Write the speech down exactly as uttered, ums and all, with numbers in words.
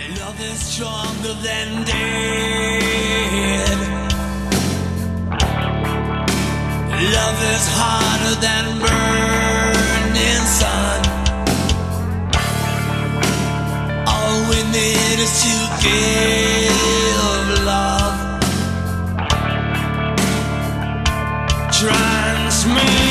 Love is stronger than dead. Love is harder than burning sun. All we need is to give love. Transmit.